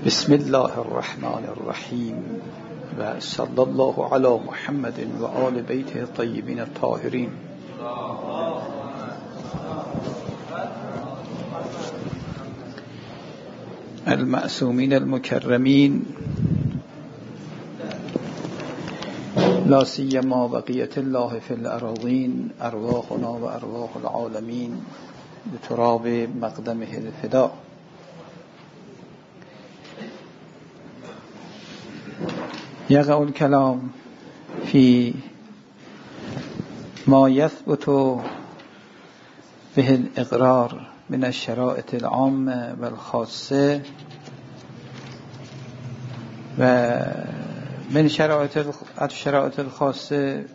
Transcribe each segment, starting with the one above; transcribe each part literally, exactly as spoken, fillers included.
بسم الله الرحمن الرحیم و صلی الله علی محمد و آل بیته الطیبین الطاهرین. المعصومین المکرمین، لا سیما بقیة الله فی الأراضین، ارواحنا و ارواح العالمین بتراب مقدمه الفدا. یقع الکلام فی ما یثبت به الاقرار من الشرائط العامة والخاصة و من شرائط الشرائط الخاصة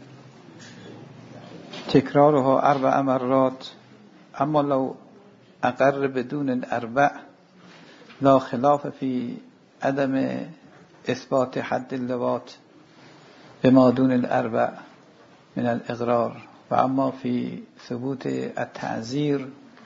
تكرارها أربع مرات، أما لو أقر بدون الأربع لا خلاف في عدم إثبات حد اللواط بما دون الأربع من الإقرار، وأما في ثبوت التعزير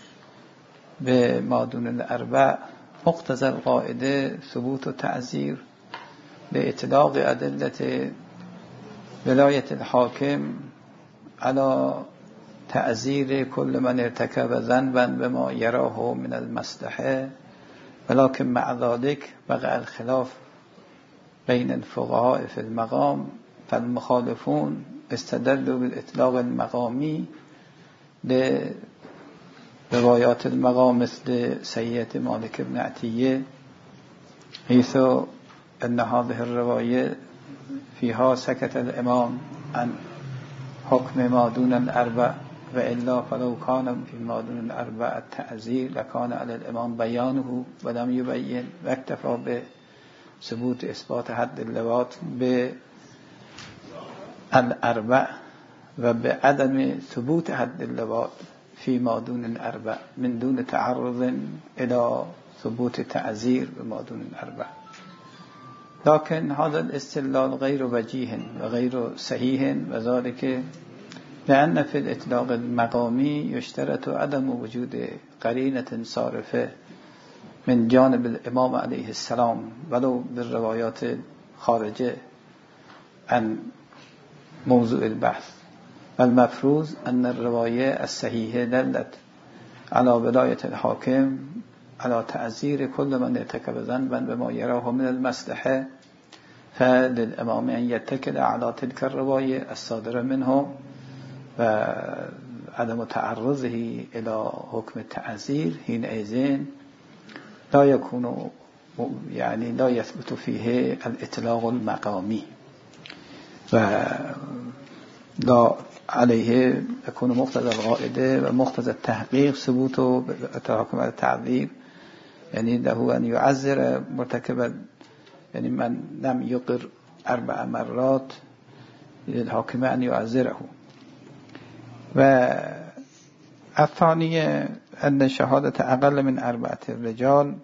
بما دون الأربع مقتضى القاعدة ثبوت التعزير بإطلاق أدلة ولاية الحاكم على تعزير كل من ارتكب ذنبا بما يراه من المصلحة، ولكن مع ذلك وقع الخلاف بين الفقهاء في المقام، فالمخالفون استدلوا بالإطلاق المقامي لروايات المقام مثل سيئة مالك بن عتية، حيث أن هذه الرواية فيها سكت الإمام عن حكم ما دون الأربع، وإلا فلو كان في ما دون الأربع التعزير لكان على الإمام بيانه ولم يبين، واكتفى بثبوت إثبات حد اللواط بالأربع وبعدم ثبوت حد اللواط في ما دون الأربع من دون تعرض إلى ثبوت تعزير بما دون الأربع. لكن هذا الاستدلال غير وجيه وغير صحيح، وذلك لأن في الإطلاق المقامي يشترط عدم وجود قرينة صارفة من جانب الإمام عليه السلام ولو بالروايات خارجة عن موضوع البحث، والمفروض أن الرواية الصحيحة دلت على ولاية الحاكم على تعزير كل من ارتكب ذنبا بما يراه من المصلحة، فللإمام أن يتكل على تلك الرواية الصادرة منه وعدم تعرضه إلى حكم التعزير، حينئذ لا يكون يعني لا يثبت فيه الإطلاق المقامي، ولا عليه يكون مقتضى القاعدة ومقتضى التحقيق ثبوته بالتراكم على التعذيب، يعني له أن يعذر مرتكبا، يعني من لم يقر أربع مرات للحاكم أن يعذره. والثانية أن شهادة أقل من أربعة الرجال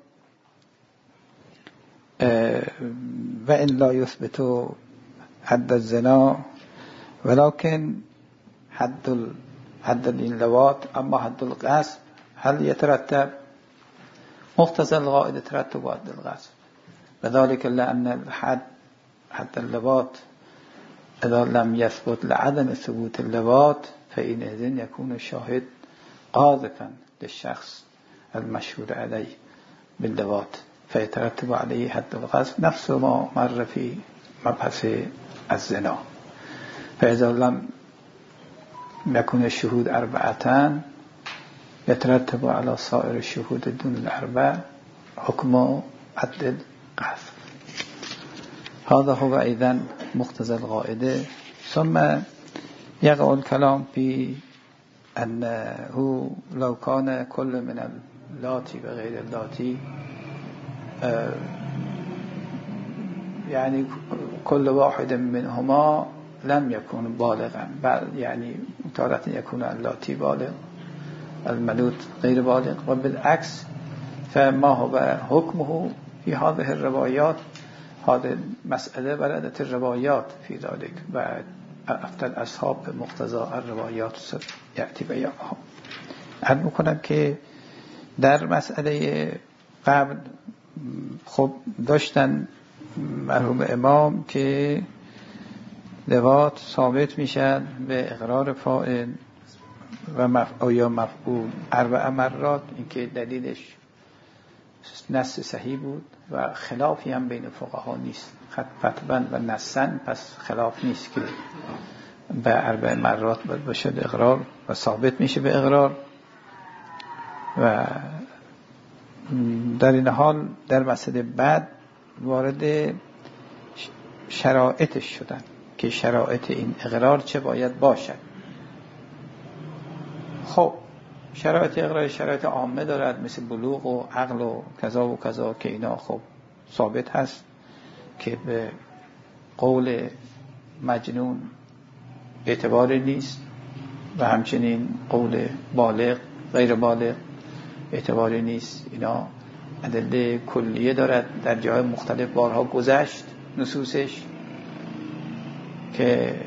وإن لا يثبت حد الزنا ولكن حد حد اللواط، أما حد الغصب هل يترتب؟ مقتضى القاعدة ترتب حد الغصب، وذلك لأن الحد حد اللواط إذا لم يثبت لعدم ثبوت اللواط فإنذن يكون الشاهد قاذفا للشخص المشهود عليه باللواط فيترتب عليه حد الغصب، نفس ما مر في مبحث الزنا. فإذا لم يكن الشهود أربعة يترتب على صائر الشهود دون الأربع حكم حد القذف. هذا هو إذن مقتضى القاعدة. ثم يقع الكلام في أنه لو كان كل من اللاتي وغير اللاتي يعني كل واحد منهما لم يكون بالغا، بل يعني تارة يكون اللاتي بالغ الملوت غير بالغ، وبالعكس فما هو حكمه في هذه الروايات؟ هذه المسألة بردت الروايات في ذلك، بعد أفتى الأصحاب بمقتضى الروايات يأتي بيانها. علم کنم که در مسئله قبل خب داشتن مرحوم امام که لواط ثابت میشن به اقرار فاعل و مفعول یا مفعول اربع مرات، اینکه دلیلش نص صحیح بود و خلافی هم بین فقها نیست، فتوا و نصن، پس خلاف نیست که به اربع مرات باید باشه اقرار و ثابت میشه به اقرار. و در این حال در مسئله بعد وارد شرایطش شدن که شرایط این اقرار چه باید باشد. خب شرایط اقرار شرایط عامه دارد، مثل بلوغ و عقل و کذا و کذا، که اینا خب ثابت هست که به قول مجنون اعتباری نیست و همچنین قول بالغ غیر بالغ اعتباری نیست. اینا ادله کلیه دارد، در جای مختلف بارها گذشت نصوصش، که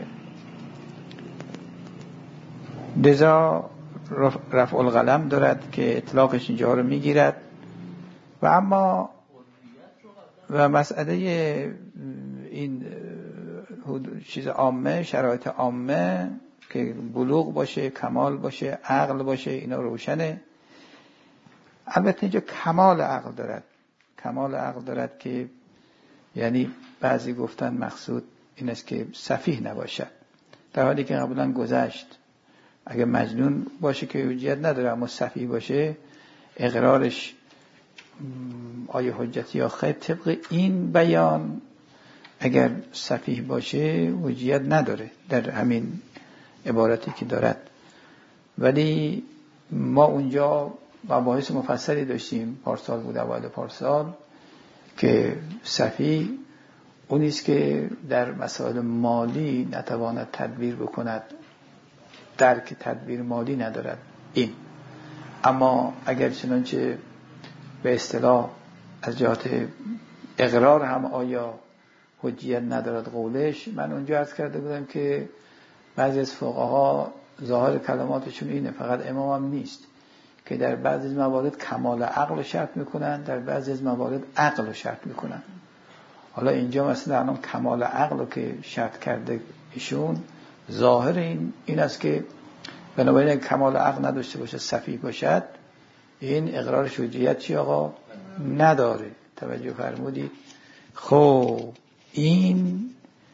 لذا رفع القلم دارد که اطلاقش اینجا رو میگیرد. و اما و مسئله این چیز عامه، شرایط عامه که بلوغ باشه، کمال باشه، عقل باشه، اینا روشنه. البته اینجا کمال عقل دارد، کمال عقل دارد که یعنی بعضی گفتن مقصود این است که سفیه نباشد، در حالی که قبلا گذشت اگه مجنون باشه که حجیت نداره، اما سفیه باشه اقرارش آیه حجتی یا خیر طبق این بیان اگر سفیه باشه حجیت نداره در همین عبارتی که دارد. ولی ما اونجا مباحث مفصلی داشتیم، پارسال بود، اول پارسال، که سفیه اونیست که در مسائل مالی نتواند تدبیر بکند، درک تدبیر مالی ندارد این. اما اگر چنانچه به اصطلاح از جهت اقرار هم آیا حجیت ندارد قولش، من اونجا عرض کرده بودم که بعضی از فقها ظاهر کلماتشون اینه، فقط امام هم نیست، که در بعضی از موارد کمال عقل شرط میکنن، در بعضی از موارد عقل شرط میکنن. حالا اینجا مثلا الان کمال عقل رو که شرط کرده ایشون، ظاهر این این است که بنابراین کمال عقل نداشته باشه، سفیه باشد، این اقرار حجیت چی آقا نداره. توجه فرمودید؟ خب این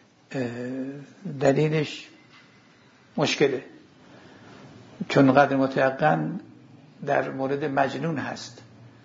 دلیلش مشکله، چون قدر متیقن در مورد مجنون هست.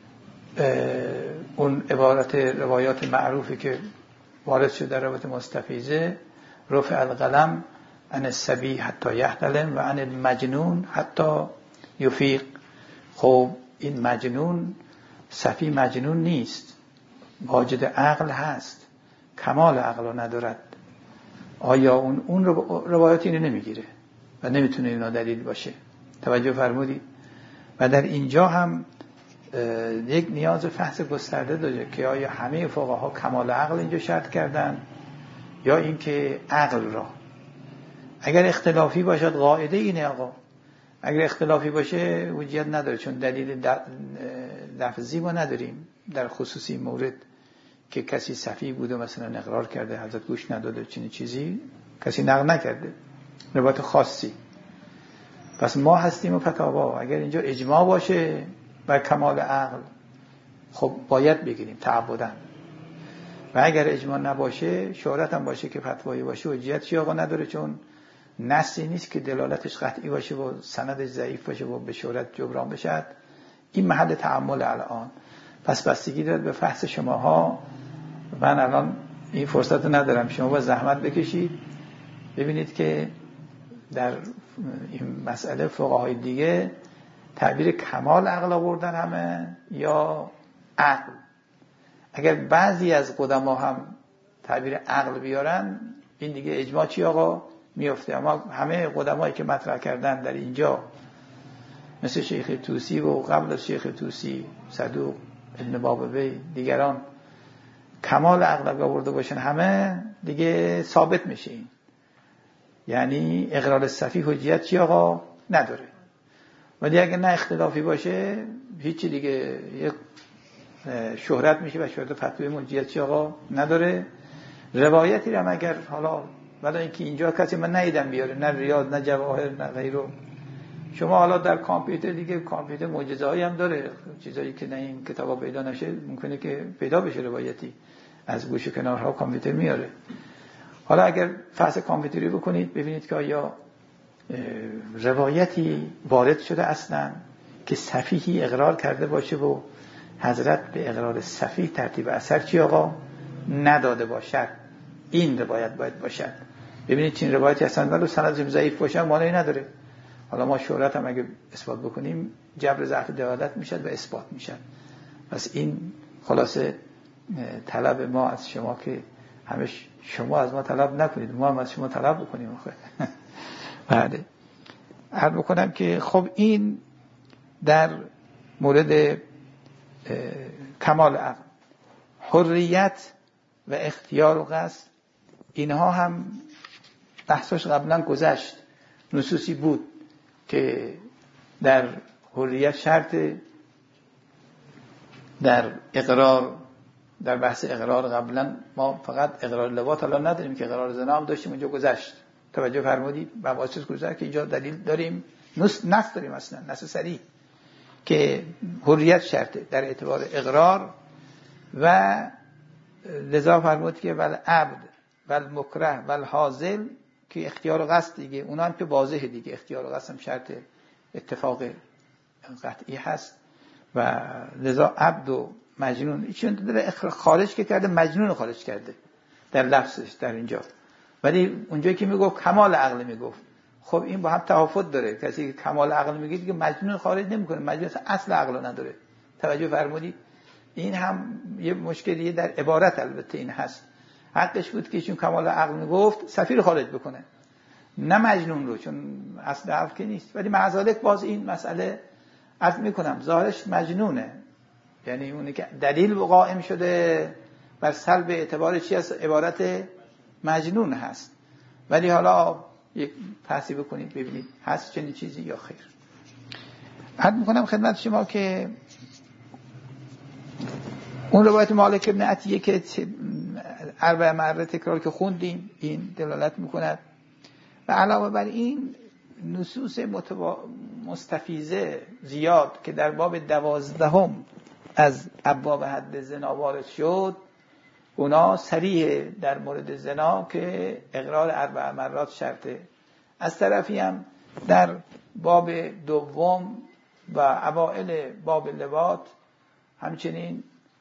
اون عبارت روایات معروفی که وارد شده در روایت مستفیضه، رفع القلم عن الصبی حتی یحتلم و عن المجنون حتی یفیق. خب این مجنون صفی مجنون نیست، واجد عقل هست، کمال عقل رو ندارد. آیا اون اون روایات اینو نمیگیره و نمیتونه اینا دلیل باشه؟ توجه فرمودید؟ و در اینجا هم یک نیاز فحص گسترده داره که آیا همه فقها کمال عقل اینجا شرط کردن یا اینکه عقل را. اگر اختلافی باشد قاعده اینه آقا، اگر اختلافی باشه حجیت نداره، چون دلیل لفظی ما نداریم در خصوصی مورد که کسی صفی بوده مثلا اقرار کرده حضرت گوش نداده چنین چیزی کسی نقل نکرده، روایت خاصی. پس ما هستیم و فتاوا. اگر اینجا اجماع باشه و کمال عقل، خب باید بگیریم تعبداً. و اگر اجماع نباشه، شهرت هم باشه که فتوایی باشه، حجیت چی آقا نداره، چون نصی نیست که دلالتش قطعی باشه و سندش ضعیف باشه و به شهرت جبران بشه. این محل تأمل الان. پس بستگی داره به فحص شماها. من الان این فرصت رو ندارم، شما با زحمت بکشید ببینید که در این مسئله فقهای دیگه تعبیر کمال عقل آوردن همه یا عقل. اگر بعضی از قدما هم تعبیر عقل بیارن، این دیگه اجماع چی آقا میفته. اما همه قدمایی که مطرح کردن در اینجا مثل شیخ طوسی و قبل از شیخ طوسی صدوق ابن بابوی دیگران کمال عقل آورده باشن، همه دیگه ثابت میشه این. یعنی اقرار صفی حجیت چی آقا نداره. ولی اگه نه اختلافی باشه هیچی دیگه، یک شهرت میشه و شهرت فتوی مرجئیه آقا نداره. روایتی رو هم اگر حالا ولی اینکه اینجا کسی من ندیدم بیاره، نه ریاض نه جواهر نه غیره. شما حالا در کامپیوتر دیگه کامپیوتر معجزه‌ای هم داره، چیزایی که نه این کتابا پیدا نشه ممکنه که پیدا بشه روایتی از گوشه کنارها کامپیوتر میاره. حالا اگر فحص کامپیوتری بکنید ببینید که آیا روایتی وارد شده اصلا که صفیحی اقرار کرده باشه و حضرت به اقرار صفیح ترتیب اثر چی آقا نداده باشد، این روایت باید باشد. ببینید چین روایتی هستن ولو سندش ضعیف باشه معنی نداره. حالا ما شهرت هم اگه اثبات بکنیم جبر ضعف دلالت میشد و اثبات میشد. پس این خلاصه طلب ما از شما که همه شما از ما طلب نکنید، ما هم از شما طلب بکنیم. بله عرض بکنم که خب این در مورد کمال عقل، حریت و اختیار و قصد، اینها هم بحثش قبلا گذشت. نصوصی بود که در حریت شرط، در اقرار، در بحث اقرار قبلا ما فقط اقرار لواط الان نداریم که اقرار زنا هم داشتیم، اونجا گذشت. توجه فرمودید؟ مباحث گذشت که اینجا دلیل داریم، نص نص داریم اصلا نص صریح که حریت شرطه در اعتبار اقرار و لذا فرمود که ول عبد ول مکره ول حاضل که اختیار و قصد دیگه، اونا هم که واضحه دیگه، اختیار و قصد هم شرط اتفاق قطعی هست و لذا عبد و مجنون چون داره خارج که کرده، مجنون خارج کرده در لفظش در اینجا، ولی اونجایی که میگفت کمال عقل میگفت. خب این با هم تفاوت داره. کسی که کمال عقل میگه دیگه مجنون خارج نمیکنه، مجنون اصل عقل نداره. توجه فرمودید؟ این هم یه مشکلیه در عبارت، البته این هست. حقش بود که چون کمال عقل میگفت سفیر خارج بکنه، نه مجنون رو، چون اصل عقل که نیست. ولی مع ذلک باز این مسئله عرض میکنم ظاهرش مجنونه، یعنی اونی که دلیل قائم شده بر سلب اعتبار چی هست؟ عبارت مجنون هست. ولی حالا یک بحثی بکنید ببینید هست چنین چیزی یا خیر. عرض میکنم خدمت شما که اون روایت مالک ابن عطیه که اربع مرات تکرار که خوندیم این دلالت میکند و علاوه بر این نصوص متوا... مستفیضه زیاد که در باب دوازدهم از ابواب حد زنا وارد شد، اونا صریح در مورد زنا که اقرار اربع مرات شرطه. از طرفی هم در باب دوم و اوائل باب لواط همچنین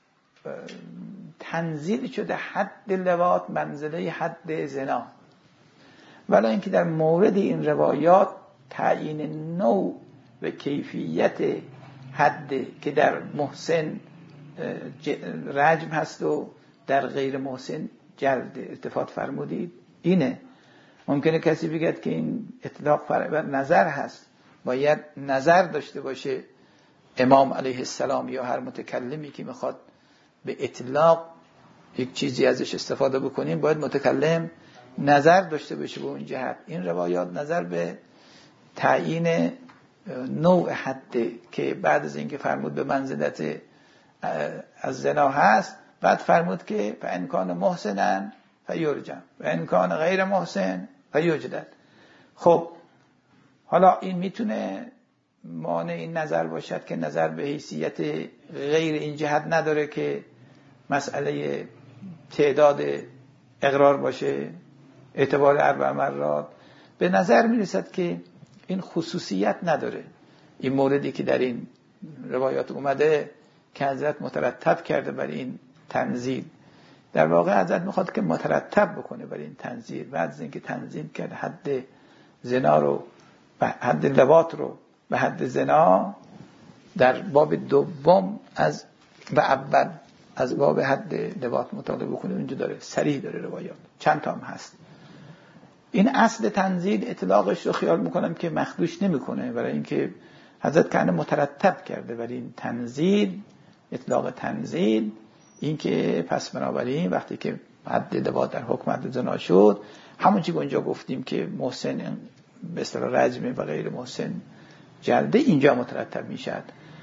تنزیل شده حد لواط منزله حد زنا، ولی اینکه در مورد این روایات تعیین نوع و کیفیت حد که در محسن رجم هست و در غیر محسن جلد التفات فرمودید اینه. ممکنه کسی بگه که این اطلاق بر نظر هست، باید نظر داشته باشه امام علیه السلام یا هر متکلمی که میخواد به اطلاق یک چیزی ازش استفاده بکنیم باید متکلم نظر داشته باشه به اون جهت. این روایات نظر به تعیین نوع حد که بعد از اینکه فرمود به منزلت از زنا هست، بعد فرمود که فإن محسنا فیرجم و ان کان غیر محسن فیجلد. خب حالا این میتونه مانع این نظر باشد که نظر به حیثیت غیر این جهت نداره که مسئله تعداد اقرار باشه، اعتبار اربع مرات. به نظر میرسد که این خصوصیت نداره. این موردی که در این روایات اومده که حضرت مترتب کرده بر این تنزیل، در واقع حضرت میخواد که مترتب بکنه بر این تنزیل. بعد از اینکه تنزیل کرد حد زنا رو و حد لواط رو به حد زنا، در باب دوم از و اول از باب حد لواط مطالعه بکنه. اینجا داره صریح داره روایات، چند تا هم هست. این اصل تنزیل اطلاقش رو خیال میکنم که مخدوش نمیکنه، برای اینکه حضرت کنه مترتب کرده برای این تنزیل، اطلاق تنزیل. این که پس بنابراین وقتی که حد لواط در حکم حد زنا شد، همون چیزی که اونجا گفتیم که محسن به اصطلاح رجمه و غیر محسن جلده، اینجا مترتب میشد.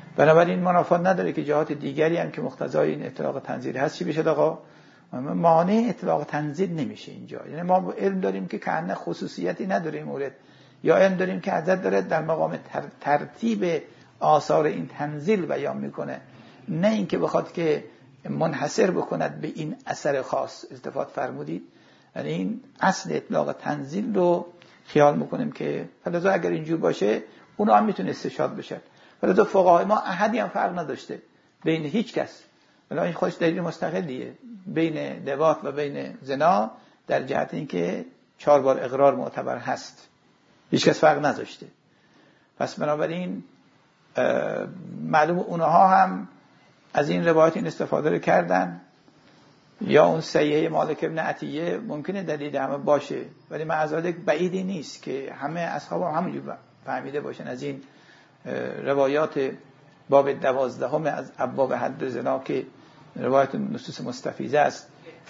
بنابراین منافات نداره که جهات دیگری هم که مقتضای این اطلاق تنزیل هست چی بشه آقا؟ مانع اطلاق تنزیل نمیشه اینجا. یعنی ما علم داریم که کأنه خصوصیتی نداره این مورد، یا علم داریم که حضرت داره در مقام ترتیب آثار این تنزیل بیان میکنه، نه اینکه بخواد که منحصر بکند به این اثر خاص. التفات فرمودید؟ یعنی این اصل اطلاق تنزیل رو خیال میکنیم که فلذا اگر اینجور باشه اونها هم میتونه استشهاد بشن. فلذا فقهای ما احدی هم فرق نداشته بین هیچ کس، ولی این خودش دلیل مستقلیه بین لواط و بین زنا در جهت اینکه چهار بار اقرار معتبر هست، هیچ کس فرق نذاشته. پس بنابراین معلوم اونها هم از این روایت این استفاده رو کردن. یا اون سیحه مالک ابن عطیه ممکنه دلیل همه باشه، ولی معذالک بعیدی نیست که همه اصحاب هم همونجور فهمیده باشن از این روایات باب دوازدهم از ابواب حد زنا که روایت نصوص مستفیضه است.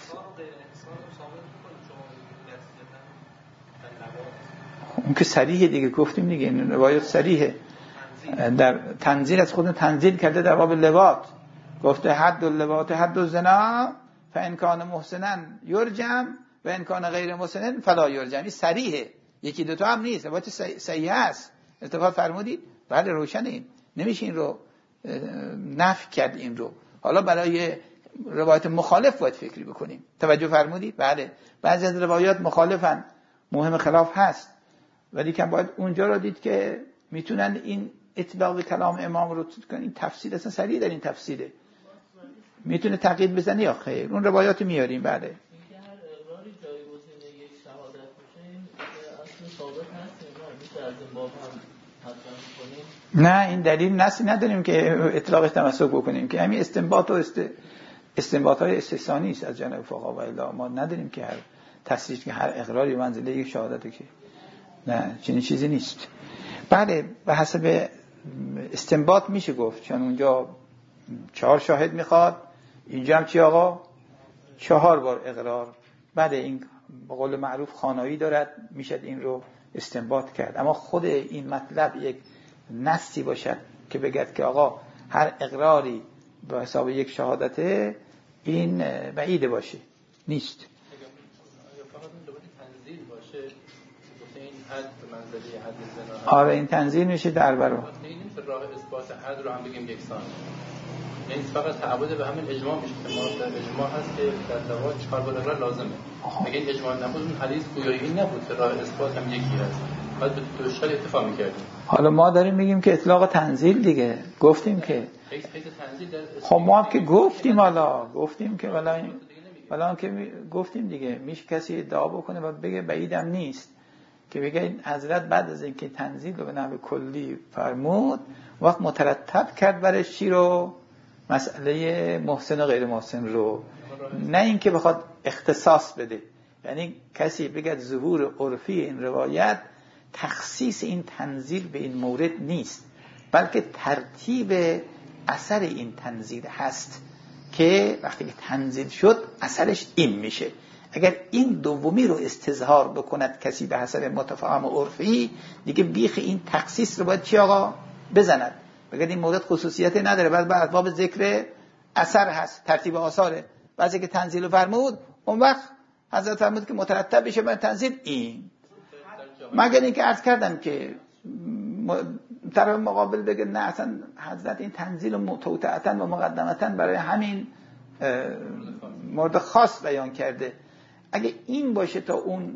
اون که صریحه دیگه، گفتیم دیگه این روایت صریحه. در تنزیل از خودم تنزیل کرده در باب لواط، گفته حد اللواط حد الزنا فان کان محسنا یرجم و ان کان غیر محسن فلا یرجم. این صریحه، یکی دو تا هم نیست، روایت صحیح است. اتفاق فرمودید؟ بله روشن، این نمیشه این رو نفی کرد این رو. حالا برای روایت مخالف باید فکری بکنیم. توجه فرمودید؟ بله بعضی از روایات مخالفن، مهم خلاف هست، ولی که باید اونجا رو دید که میتونن این اطلاق کلام امام رو کنن. این تفسیر اصلا صریح در این تفسیره، میتونه تقیید بزنی یا خیر. اون روایات میاریم. بله اینکه هر اقراری جایگزین یک شهادت باشه اصلا ثابت هست، میشه از این باب هم حتما کنیم. نه این دلیل نصی نداریم که اطلاق تمسک بکنیم، که همین استنباط و است... استنباط‌های استثنایی است از جانب فقها و الا ما نداریم که هر تصریح که هر اقراری منزله یک شهادته، که نه چنین چیزی نیست. بله به حسب استنباط میشه گفت، چون اونجا چهار شاهد میخواد، اینجا هم چی آقا؟ چهار بار اقرار. بله این به قول معروف خانایی دارد، میشد این رو استنباط کرد. اما خود این مطلب یک نصی باشد که بگد که آقا هر اقراری به حساب یک شهادته، این بعیده باشه، نیست. فقط این دوباره تنزیل باشه، گفته این حد به منزله حد زنا. آره این تنزیل میشه در برو. نمی‌دونیم که راه اثبات حد رو هم بگیم یکسان. یعنی فقط تعبد به همین اجماع میشه که ما در اجماع هست که در لواط چهار بار اقرار لازمه. اگه این اجماع نبود اون حدیث گویایی نبود که راه اثبات هم یکی هست. بعد به دو شال اتفاق می‌کردیم. حالا ما داریم میگیم که اطلاق تنزیل دیگه، گفتیم که خب ما هم که گفتیم، حالا گفتیم که ولی ولی که گفتیم دیگه، میشه کسی ادعا بکنه و بگه بعیدم نیست که بگه این حضرت بعد از اینکه تنزیل رو به نحو کلی فرمود وقت مترتب کرد برش چی رو؟ مسئله محسن و غیر محسن رو، نه اینکه بخواد اختصاص بده. یعنی کسی بگه ظهور عرفی این روایت تخصیص این تنزیل به این مورد نیست، بلکه ترتیب اثر این تنزیل هست که وقتی که تنزیل شد اثرش این میشه. اگر این دومی رو استظهار بکند کسی به حسب متفاهم عرفی، دیگه بیخ این تخصیص رو باید چی آقا بزند، بگه این مورد خصوصیت نداره، بعد بعد باب ذکر اثر هست، ترتیب آثاره. بعضی که تنزیل فرمود اون وقت حضرت فرمود که مترتب بشه بر تنزیل این. مگر اینکه عرض کردم که طرف مقابل بگه نه اصلا حضرت این تنزیل متوتعتن و مقدمتن برای همین مورد خاص بیان کرده. اگه این باشه تا اون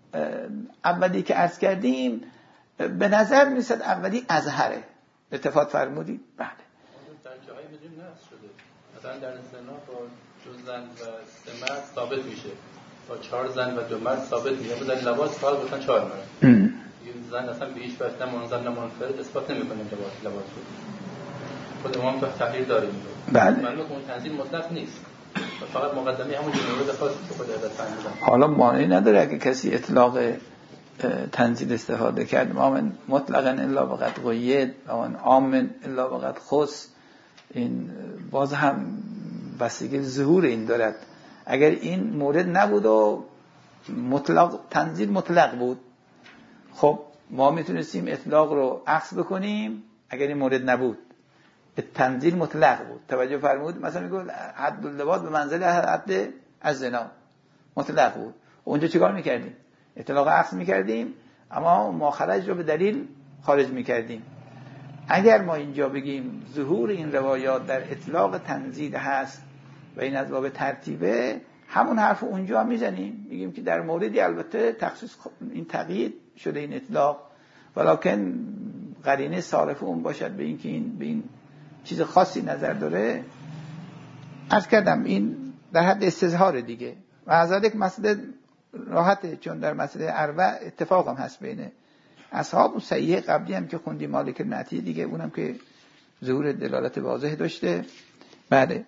اولی که عرض کردیم به نظر میسد اولی ازهره. اتفاق فرمودید؟ بله. در جاهای میدونیم نفس شده، مثلا در زنا با دو زن و سه مرد ثابت میشه، با چهار زن و دو مرد ثابت میشه. در لواط فقط گفتن چهار مرد. یه زن اصلا به هیچ وجه نه منزل نه منفرد اثبات نمیکنه لواط لواط بود. خود امام به تحریر داریم. بله. معلومه که اون تنزیل مطلق نیست. فقط مقدمه همون جمله خاصی که خود حضرت فرمودن. حالا معنی نداره اگه کسی اطلاق تنزیل استفاده کرد، امام مطلقاً الا وقد قید و آن عام الا وقد خص، این باز هم بستگی ظهور این دارد. اگر این مورد نبود و مطلق تنزیل مطلق بود، خب ما میتونستیم اطلاق رو عکس بکنیم اگر این مورد نبود. تنزیل مطلق بود. توجه فرمود مثلا میگه حد اللواط به منزله حد از زنا مطلق بود. اونجا چیکار میکردیم؟ اطلاق عقل میکردیم، اما ماخرج رو به دلیل خارج میکردیم. اگر ما اینجا بگیم ظهور این روایات در اطلاق تنزیل هست و این از باب ترتیبه، همون حرف اونجا میزنیم، میگیم که در موردی البته تخصیص این تقیید شده این اطلاق، ولکن قرینه صارف اون باشد به این که این به این چیز خاصی نظر داره. عرض کردم این در حد استظهار دیگه و از یک مسئله راحته، چون در مسئله اربع اتفاق هم هست بین اصحاب و صحیح قبلی هم که خوندی مالک نعتی دیگه، اونم که ظهور دلالت واضح داشته. بله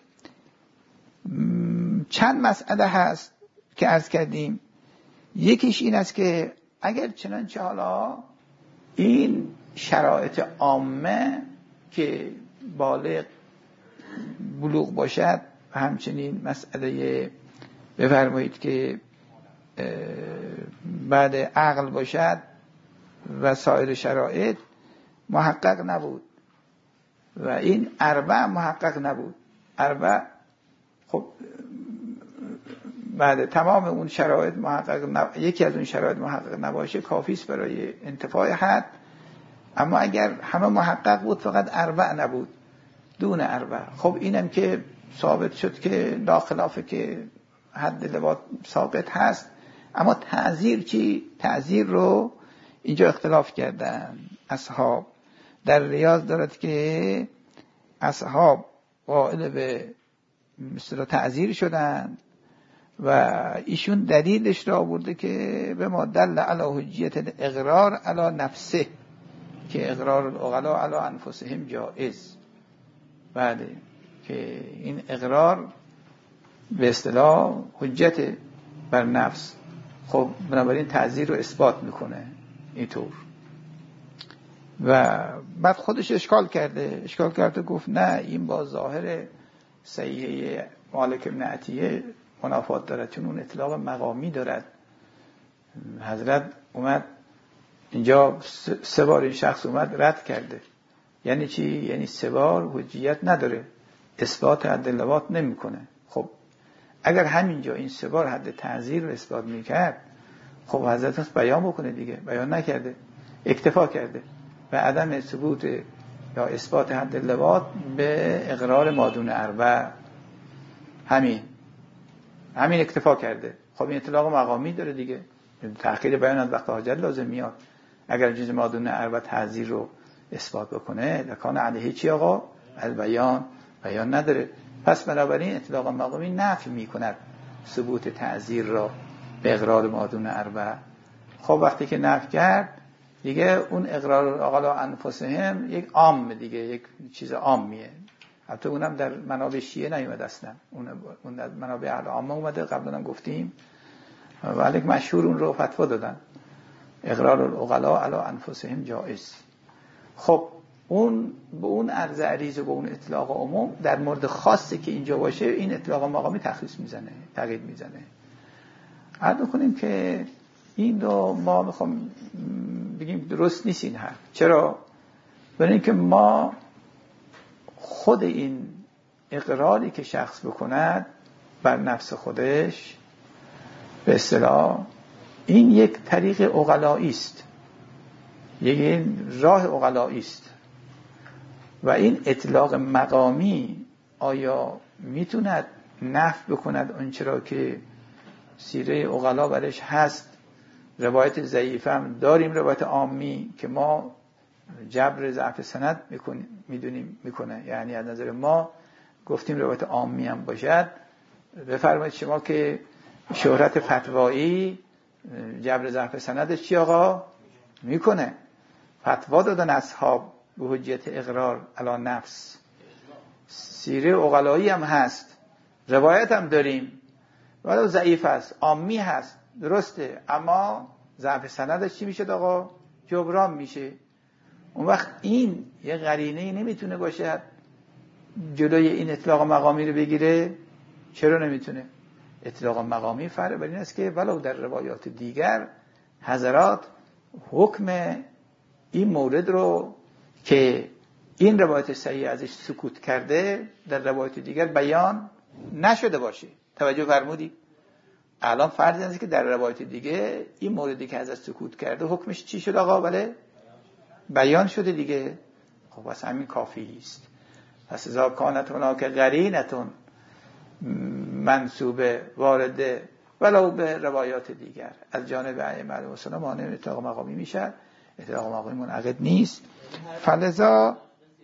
چند مسئله هست که عرض کردیم. یکیش این است که اگر چنانچه حالا این شرایط عامه که بالغ بلوغ باشد و همچنین مسئله بفرمایید که بعد عقل باشد و سایر شرایط محقق نبود و این اربع محقق نبود. اربع خب بعد تمام اون شرایط محقق نب... یکی از اون شرایط محقق نباشه کافی است برای انتفاع حد، اما اگر همه محقق بود فقط اربع نبود دون اربع، خب اینم که ثابت شد که لا خلافه که حد لواط ثابت هست. اما تعزیر چی؟ تعزیر رو اینجا اختلاف کردن اصحاب. در ریاض دارد که اصحاب قائل به مثل تعزیر شدن و ایشون دلیلش را آورده که به ما دل علی حجیت الاقرار علی نفسه که اقرار العقلاء علی انفسهم جائز. بله که این اقرار به اصطلاح حجت بر نفس، خب بنابراین تعزیر رو اثبات میکنه اینطور. و بعد خودش اشکال کرده اشکال کرده گفت نه این با ظاهر صحیح مالک بن عطیه منافات دارد، چون اون اطلاق مقامی دارد. حضرت اومد اینجا سه بار این شخص اومد رد کرده. یعنی چی؟ یعنی سه بار حجیت نداره، اثبات حد لواط نمیکنه. خب اگر همینجا این سه بار حد تعزیر رو اثبات میکرد، خب حضرت بیان بکنه دیگه، بیان نکرده، اکتفا کرده و عدم ثبوت یا اثبات حد لواط به اقرار مادون اربع، همین همین اکتفا کرده. خب این اطلاق مقامی داره دیگه، تأخیر بیان از وقت حاجت لازم میاد. اگر جز مادون اربع تعزیر رو اثبات بکنه لکان علیه چی آقا؟ البیان، بیان نداره. پس بنابراین اطلاق مقامی نفی میکند ثبوت تعزیر را به اقرار مادون اربع. خب وقتی که نفی کرد دیگه اون اقرار العقلاء انفسهم یک عام دیگه، یک چیز عامیه. البته اونم در منابع شیعه نیومده اصلا، اون در منابع اهل عامه اومده، قبلا هم گفتیم، ولی مشهور اون رو فتوا دادن اقرار العقلاء علی انفسهم جائز. خب اون به اون عرض عریض و به اون اطلاق عموم در مورد خاصی که اینجا باشه این اطلاق مقامی تخصیص میزنه، تقیید میزنه. عرض کنیم که این رو ما میخوام بگیم درست نیست این حرف. چرا؟ برای اینکه ما خود این اقراری که شخص بکند بر نفس خودش به اصطلاح این یک طریق عقلایی است، یک راه عقلایی است و این اطلاق مقامی آیا میتوند نفی بکند اونچه را که سیره عقلا برش هست؟ روایت ضعیف هم داریم، روایت عامی که ما جبر ضعف سند میکنیم میدونیم میکنه، یعنی از نظر ما گفتیم روایت عامی هم باشد. بفرمایید شما که شهرت فتوایی جبر ضعف سندش چی آقا میکنه؟ فتوا دادن اصحاب به حجت اقرار علی نفس. سیره عقلایی هم هست، روایت هم داریم، ولو ضعیف است، عامی هست، درسته، اما ضعف سندش چی میشه آقا؟ جبران میشه. اون وقت این یه قرینه‌ای نمیتونه باشه جلوی این اطلاق مقامی رو بگیره. چرا نمیتونه؟ اطلاق مقامی فرق بر این است که ولو در روایات دیگر حضرات حکم این مورد رو که این روایت صحیح ازش سکوت کرده، در روایت دیگر بیان نشده باشه. توجه فرمودی؟ الان فرض است که در روایت دیگه این موردی که ازش سکوت کرده حکمش چی شد آقا؟ بله بیان شده دیگه. خب بس همین کافی است. پس اذا کانت هناک قرینتون منسوبه وارده ولو به روایات دیگر از جانب ائمه علیهم السلام مانع اطلاق مقامی میشه، اطلاق مقامی منعقد نیست. فلذا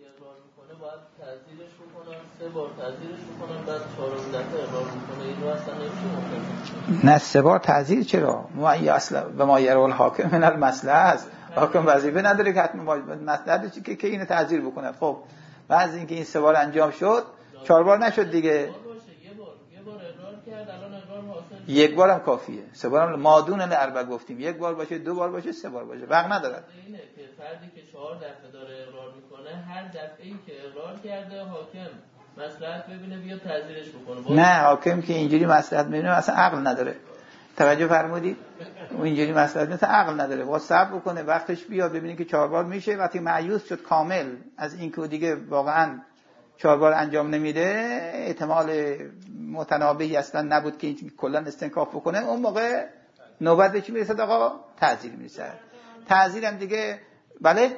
سه بار تعزیرش بکنن بعد چهارم دفعه اقرار میکنه، این رو اصلا نمیشه. نه سه بار تعزیر چرا؟ معی اصلا به ما یرو الحاکم من المصلحه است. حاکم وظیفه نداره که حتما مصلحت چی که که اینو تعزیر بکنه. خب بعد اینکه این سه بار انجام شد چهار بار نشد دیگه. یه بار یه بار اقرار کرد، الان اقرار حاصل. یک بارم کافیه. سه بارم مادون الاربع گفتیم، یک بار باشه، دو بار باشه، سه بار باشه، فرق نداره. اینه که فردی که چهار دفعه داره اقرار میکنه، هر دفعه‌ای که اقرار کرده حاکم مصلحت ببینه بیا تعزیرش بکنه. نه حاکم که اینجوری مصلحت ببینه اصلا عقل نداره. توجه فرمودید؟ اون اینجوری مصلحت مثلا عقل نداره. با صبر بکنه وقتش بیاد ببینه که چهار بار میشه. وقتی مایوس شد کامل از اینکه دیگه واقعا چهار بار انجام نمیده، احتمال متنابهی اصلا نبود که کلا استنکاف بکنه، اون موقع نوبت به چی میرسه آقا؟ تعزیر میرسه. تعزیر هم دیگه بله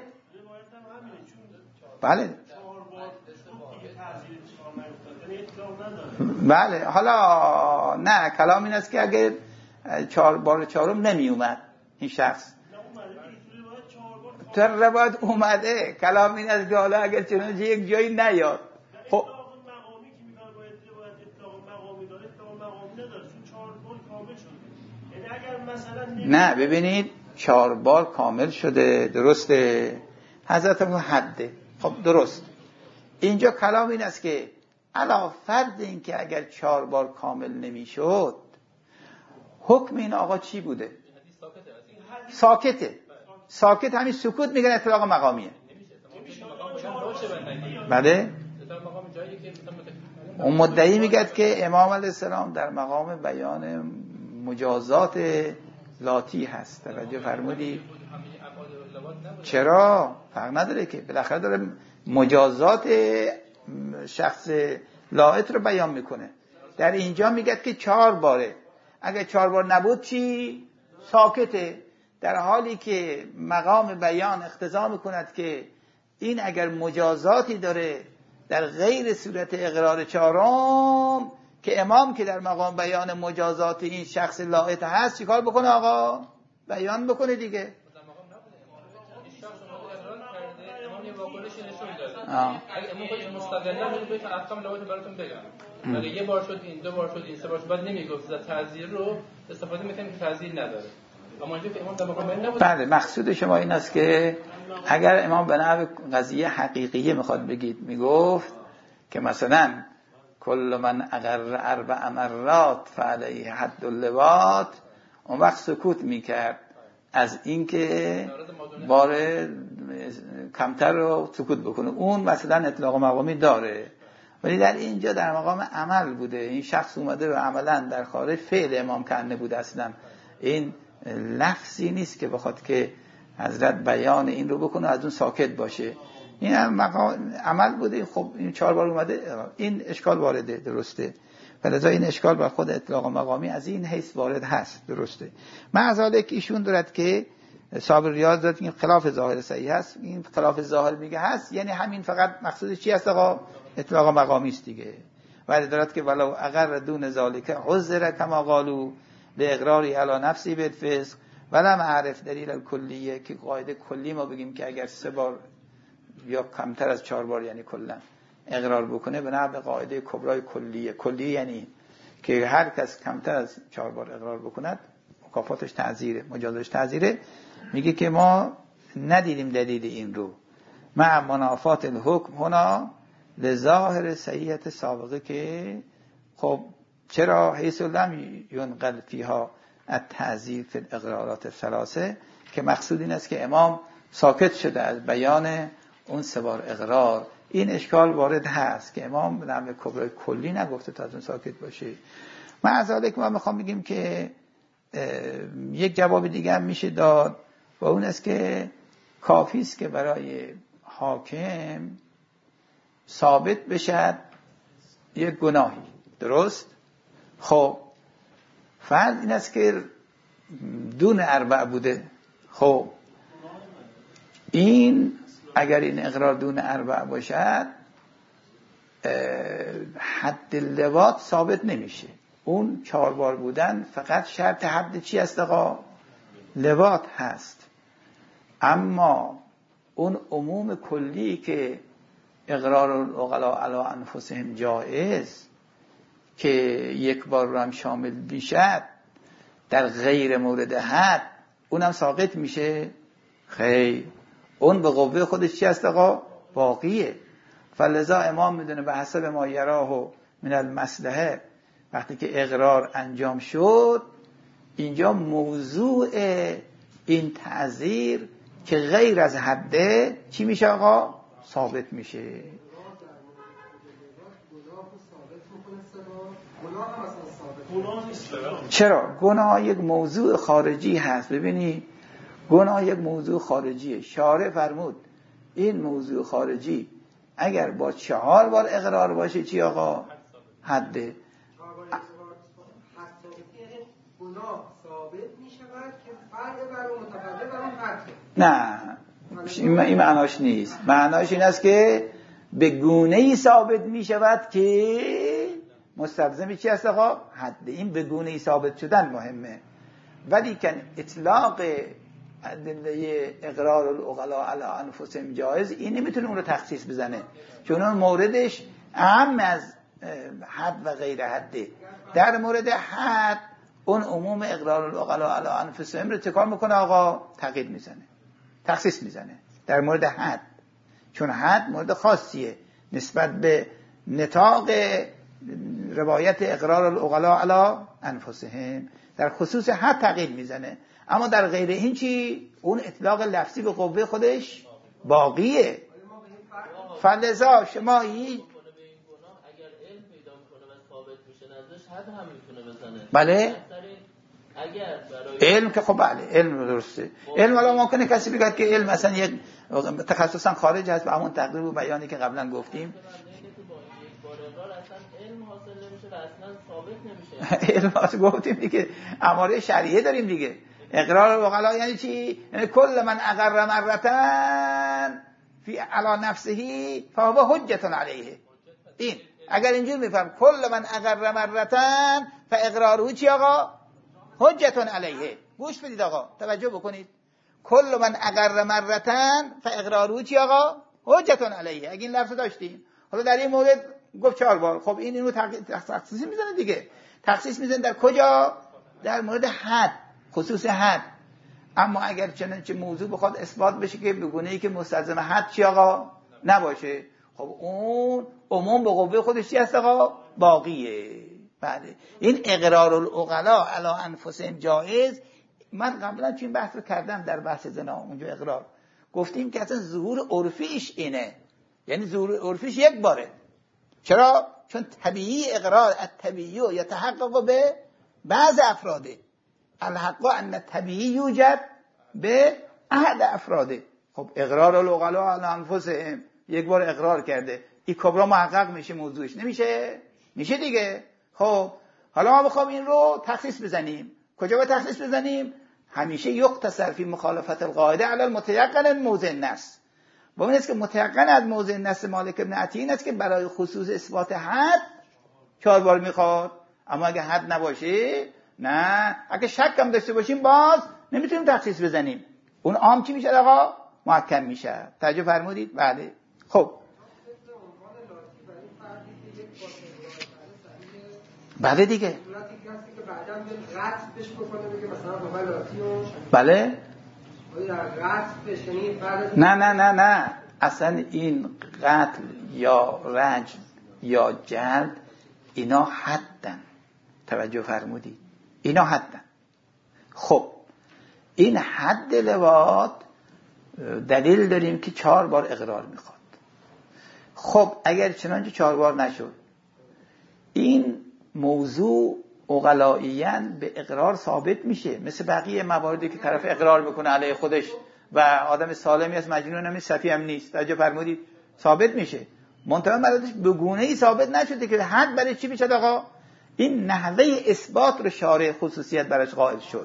بله بله. حالا نه کلام این است که اگه چهار بار چهارم نمی اومد این شخص در روایت اومده، کلام این است که حالا اگر چنانچه یک جایی نیاد خب نه ببینید چهار بار کامل شده درسته حضرت اون حده. خب درست اینجا کلام این است که علاوه فرض این که اگر چهار بار کامل نمیشد حکم این آقا چی بوده؟ ساکته. ساکت همین سکوت میگن اطلاق مقامیه. بله اون مدعی میگد که امام علیه السلام در مقام بیان مجازات لاتی هست. توجه فرمودی؟ چرا؟ فرق نداره که بالاخره داره مجازات شخص لاحت رو بیان میکنه. در اینجا میگه که چهار باره، اگه چهار بار نبود چی؟ ساکته. در حالی که مقام بیان اقتضا میکند که این اگر مجازاتی داره در غیر صورت اقرار چهارم که امام که در مقام بیان مجازات این شخص لاحت هست چیکار بکنه آقا؟ بیان بکنه دیگه. اگه امام خودش مستقلا میگه که احکام لوازم براتون بگم، اگه یه بار شد این، دو بار شد این، سه بار شد، بعد نمیگفت از تعزیر رو استفاده میکنیم که تعزیر نداره. اما اینجا که امام در مقام بیان نبود. بله مقصود شما این است که اگر امام به نحو قضیه حقیقیه میخواد بگید، میگفت که مثلا کل من اقر اربع مرات فعلیه حد اللواط، اون وقت سکوت میکرد از اینکه بار کمتر رو سکوت بکنه. اون مثلا اطلاق مقامی داره، ولی در اینجا در مقام عمل بوده. این شخص اومده و عملا در خارج فعل امام کنه بوده. اصلا این لفظی نیست که بخواد که حضرت بیان این رو بکنه از اون ساکت باشه. این مقام عمل بوده. خب این چهار بار اومده، این اشکال وارده، درسته. فلذا این اشکال بر خود اطلاق مقامی از این حیث وارد هست، درسته. معذالک ایشون دارد که صاحب ریاض دارد این خلاف ظاهر صحیح هست. این خلاف ظاهر میگه هست، یعنی همین فقط مقصودش چی هست آقا؟ اطلاق مقامی است دیگه. ولی دارد که ولو اگر دون ذالک عذر کما قالوا لاقراری علی نفسی بالفسق ولم اعرف دلیل کلیه، که قاعده کلی ما بگیم که اگر سه بار یا کمتر از چهار بار یعنی کلا اقرار بکنه به نحو قاعده کبرای کلیه. کلیه یعنی که هر کس کمتر از چهار بار اقرار بکند مکافاتش تعزیره، مجازاتش تعزیره. میگه که ما ندیدیم دلیل این رو مع منافات الحکم هنا لظاهر صحیحت سابقه، که خب چرا حیث لم ينقل فیها التعزیر فی الاقرارات الثلاثه، که مقصود این است که امام ساکت شده از بیان اون سه بار اقرار. این اشکال وارد هست که امام به نحو کبرای کلی نگفته تا از اون ساکت باشه. معذالک ما میخوام بگیم که یک جواب دیگه هم میشه داد و اون است که کافی است که برای حاکم ثابت بشد یک گناهی، درست؟ خب فرض این است که دون اربع بوده. خب این اگر این اقرار دون اربع باشد حد لواط ثابت نمیشه. اون چهار بار بودن فقط شرط حد چی است آقا؟ لواط هست. اما اون عموم کلی که اقرار العقلاء علی انفسهم جایز که یک بار رو هم شامل میشد در غیر مورد حد، اونم ساقط میشه؟ خیر، اون به قوه خودش چی است آقا؟ باقیه. فلذا امام میدونه به حسب ما یراه من المصلحه وقتی که اقرار انجام شد، اینجا موضوع این تعذیر که غیر از حده چی میشه آقا؟ ثابت میشه. چرا؟ گناه یک موضوع خارجی هست. ببینی گناه یک موضوع خارجیه. شارع فرمود این موضوع خارجی اگر با چهار بار اقرار باشه چی آقا؟ حده. گناه ثابت می شود که فرق بر اون متفاوت بر اون حده. نه، این معناش نیست. معناش این است که به گونه‌ای ثابت می شود که مستلزم چی است آقا؟ حده. این به گونه‌ای ثابت شدن مهمه. ولی که اطلاق ادله اقرار العقلاء علی انفسهم جایز، این نمیتونه اون رو تخصیص بزنه، چون اون موردش اهم از حد و غیر حده. در مورد حد اون عموم اقرار العقلاء علی انفسهم رو چکار میکنه آقا؟ تقیید میزنه، تخصیص میزنه در مورد حد، چون حد مورد خاصیه نسبت به نطاق روایت اقرار العقلاء علی انفسهم. در خصوص حد تقیید میزنه، اما در غیر این چی؟ اون اطلاق لفظی به قوه خودش باقیه. فلذا شما هیچ بله علم که خب بله علم درسته. علم حالا ممکنه کسی بگه که علم مثلا یک تخصصا خارج هست به همون تقریر و بیانی که قبلا گفتیم. علم هست گفتیم دیگه، اماره شریعه داریم دیگه. اقرار العقلاء یعنی چی؟ یعنی کل من اقر مرتن فی علی نفسه فهو حجت علیه. این اگر اینجور میفهم کل من اقر مرتن فاقراره چی آقا؟ حجت علیه. گوش بدید آقا، توجه بکنید. کل من اقر مرتن فاقراره چی آقا؟ حجت علیه. اگه این لفظ داشتیم، حالا در این مورد گفت چهار بار، خب این اینو تخصیص میزنه دیگه. تخصیص میزنه در کجا؟ در مورد حد، خصوص حد. اما اگر چنانچه موضوع بخواد اثبات بشه که به گونه‌ای که مستلزم حد چی آقا؟ نباشه، خب اون عموم به قوه خودش چی هست آقا؟ باقیه. بله، این اقرار العقلاء علی انفسهم جایز. من قبلا چون بحث رو کردم در بحث زنا، اونجا اقرار گفتیم که اصلا ظهور عرفیش اینه، یعنی ظهور عرفیش یک باره. چرا؟ چون طبیعی اقرار الطبیعی یتحقق به بعض افراده، الحق ان طبیعی یوجد به احد افراده. خب اقرار العقلاء علی انفسهم یک بار اقرار کرده، این کبرا محقق میشه موضوعش، نمیشه؟ میشه دیگه. خب حالا ما بخوام این رو تخصیص بزنیم، کجا باید تخصیص بزنیم؟ همیشه یقتصر فی مخالفت القاعده علی المتیقن موضع النص. با این است که متیقن از موضع النص مالک ابن عطیه این است که برای خصوص اثبات حد چهار بار میخواد. اما اگه حد نباشه نه، اگه شک هم داشته باشیم باز نمیتونیم تخصیص بزنیم. اون عام چی میشه آقا؟ محکم میشه. توجه فرمودید؟ بله. خب بله دیگه. بله. نه نه نه نه اصلا این قتل یا رجم یا جلد اینا حدن. توجه فرمودید؟ اینا حدن. خب این حد لواط دلیل داریم که چهار بار اقرار میخواد. خب اگر چنانچه چهار بار نشد، این موضوع عقلائیاً به اقرار ثابت میشه، مثل بقیه مواردی که طرف اقرار میکنه علیه خودش و آدم سالمی است، مجنون هم نیست، سفیه هم نیست. توجه فرمودید؟ ثابت میشه. منتها مرادش به گونه ای ثابت نشده که حد برای چی میشه آقا؟ این نحوه اثبات رو شارع خصوصیت براش قائل شد.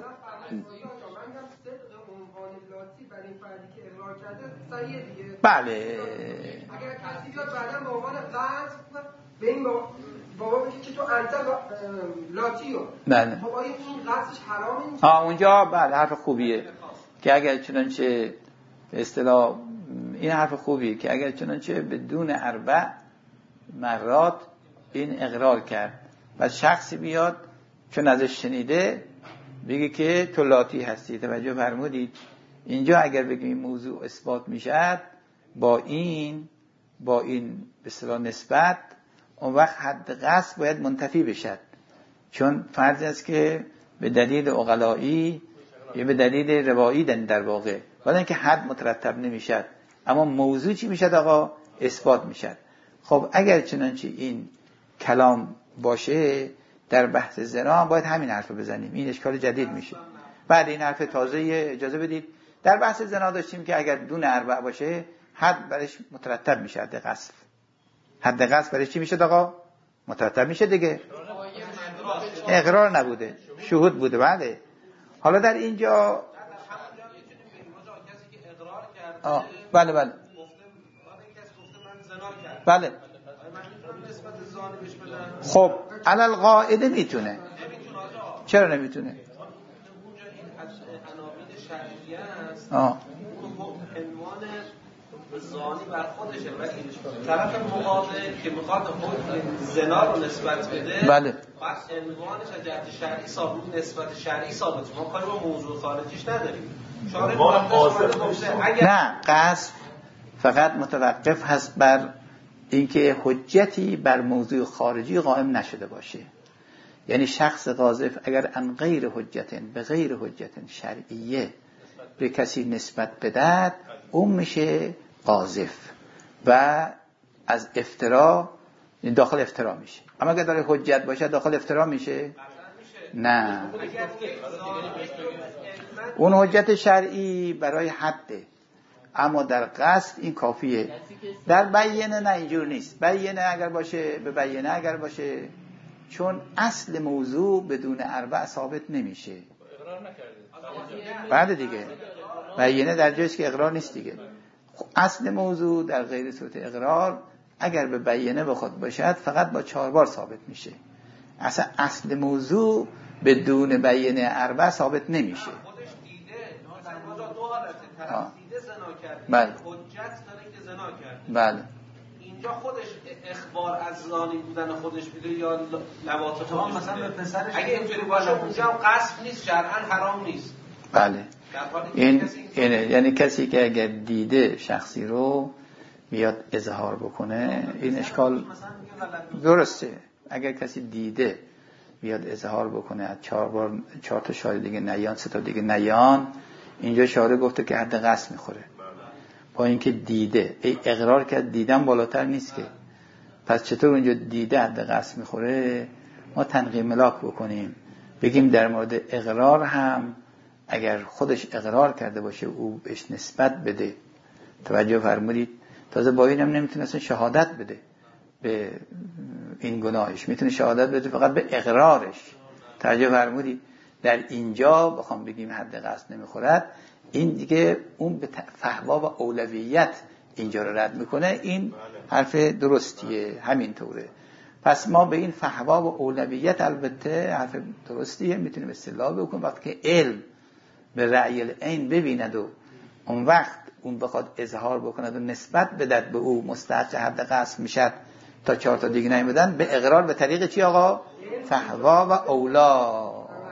بله. اگر کسی بیاد بعداً به عنوان قصد به این بابا بگه که تو انت لاتیو، بله. خب آیا این قصدش حرامه نیست؟ آه اونجا بله حرف خوبیه که اگر چنانچه به اصطلاح این حرف خوبیه که اگر چنانچه بدون اربع مرات این اقرار کرد و شخصی بیاد چون ازش شنیده بگه که تو لاتی هستی. توجه فرمودید؟ اینجا اگر بگیم این موضوع اثبات میشد با این با این به اصطلاح نسبت، اون وقت حد قصد باید منتفی بشد، چون فرض است که به دلیل عقلایی یا به دلیل روایی در واقع ولی اینکه حد مترتب نمیشد، اما موضوع چی میشد آقا؟ اثبات میشد. خب اگر چنانچه این کلام باشه در بحث زنا باید همین حرف بزنیم، این اشکال جدید میشه. بعد این حرف تازه اجازه بدید در بحث زنا داشتیم که اگر دون اربع باشه حد برش مترتب میشه، حد قذف. حد قذف برش چی میشه آقا؟ مترتب میشه دیگه. اقرار نبوده، شهود بوده. بله. حالا در اینجا آه. بله بله بله خب علل قاعده میتونه. چرا نمیتونه؟ آه زانی بر خودشه و طرف مقابل که میخواد زنا رو نسبت بده بله بعد عنوانش از جهت شرعی ثابت، نسبت شرعی ثابت، ما کاری با موضوع خارجیش نداریم. نه قصد فقط متوقف هست بر اینکه حجتی بر موضوع خارجی قائم نشده باشه. یعنی شخص قاذف اگر ان غیر حجتن به غیر حجتن شرعیه به کسی نسبت بدهد اون میشه قاذف و از افترا داخل افترا میشه. اما اگر داره حجت باشه داخل افترا میشه؟ نه، اون حجت شرعی برای حده، اما در قصد این کافیه. در بیینه نه اینجور نیست. بیینه اگر باشه به بیینه اگر باشه، چون اصل موضوع بدون اربع ثابت نمیشه. بعد دیگه بیینه در جایش که اقرار نیست دیگه. اصل موضوع در غیر صورت اقرار اگر به بیینه بخواد باشد فقط با چهار بار ثابت میشه. اصلا اصل موضوع بدون بیینه اربع ثابت نمیشه. خودش دیده، مثلا دو حالته، طرف دیده زنا کرده، بله. حجت داره که زنا کرده. بله. اینجا خودش اخبار از زانی بودن خودش میده یا لواطف خودش مثلا به پسرش اگه اینطوری باشه اونجا هم قصد نیست، شرعاً حرام نیست. بله. این اینه، یعنی کسی که اگر دیده شخصی رو بیاد اظهار بکنه این اشکال درسته. اگر کسی دیده بیاد اظهار بکنه از چهار بار چهار تا شاهد دیگه نیان، سه تا دیگه نیان، اینجا شارع گفته که حد قصد میخوره. با اینکه دیده ای اقرار کرد دیدن بالاتر نیست که، پس چطور اونجا دیده حد قصد میخوره؟ ما تنقیح ملاک بکنیم بگیم در مورد اقرار هم اگر خودش اقرار کرده باشه او بهش نسبت بده. توجه فرمودید؟ تازه با اینم نمیتونه اصلا شهادت بده به این گناهش، میتونه شهادت بده فقط به اقرارش. توجه فرمودید؟ در اینجا بخوام بگیم حد قصد نمیخورد، این دیگه اون به فحوا و اولویت اینجا رو رد میکنه. این حرف درستیه، همینطوره. پس ما به این فحوا و اولویت البته حرف درستیه میتونیم استدلال بکنیم. وقتی که علم به رأی العین ببیند و اون وقت اون بخواد اظهار بکند و نسبت بدد به او مستحق حد قصد میشد تا چهار تا دیگه نمیدن به اقرار به طریق چی آقا؟ فحوا و اولا.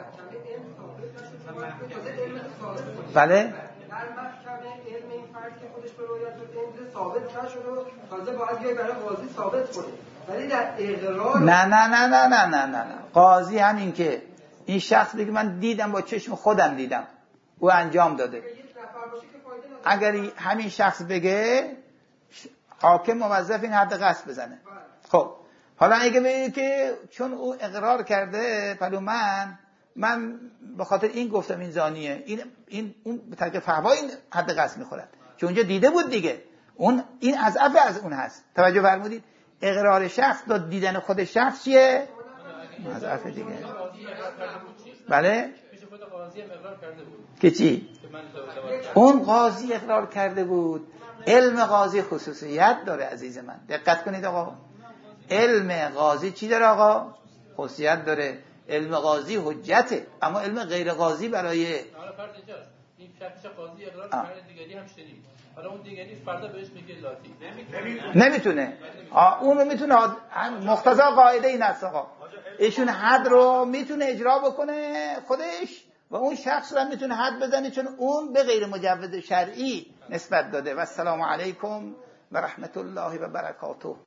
بله؟ در محکمه علم این فرد که خودش به رویت و ثابت نشد و تازه باید بیایی برای قاضی ثابت کنه. ولی در اقرار نه نه نه نه نه نه نه نه قاضی همین که این شخص بگه من دیدم با چشم خودم دیدم او انجام داده، اگر همین شخص بگه حاکم موظف این حد قصد بزنه. خب حالا اگه بگه که چون او اقرار کرده پلو من من به خاطر این گفتم این زانیه، این این اون به طریق فحوا این حد قصد میخورد که اونجا دیده بود دیگه. اون این از عفو از اون هست. توجه فرمودید؟ اقرار شخص با دیدن خود شخص چیه؟ از عفو دیگه. بله؟ که چی؟ اون قاضی اقرار کرده بود. علم قاضی خصوصیت داره عزیز من، دقت کنید آقا. علم قاضی چی داره آقا؟ خصوصیت داره. علم قاضی حجته، اما علم غیر قاضی برای حالا فرض اینجاست این شخص قاضی اقرار کرده، دیگری هم شنید، حالا اون دیگری فردا بهش میگه لاتی نمیتونه. آ اون میتونه. مقتضی قاعده این است آقا، ایشون حد رو میتونه اجرا بکنه خودش و اون شخص رو میتونه حد بزنه، چون اون به غیر مجوز شرعی نسبت داده. و السلام علیکم و رحمت الله و برکاته.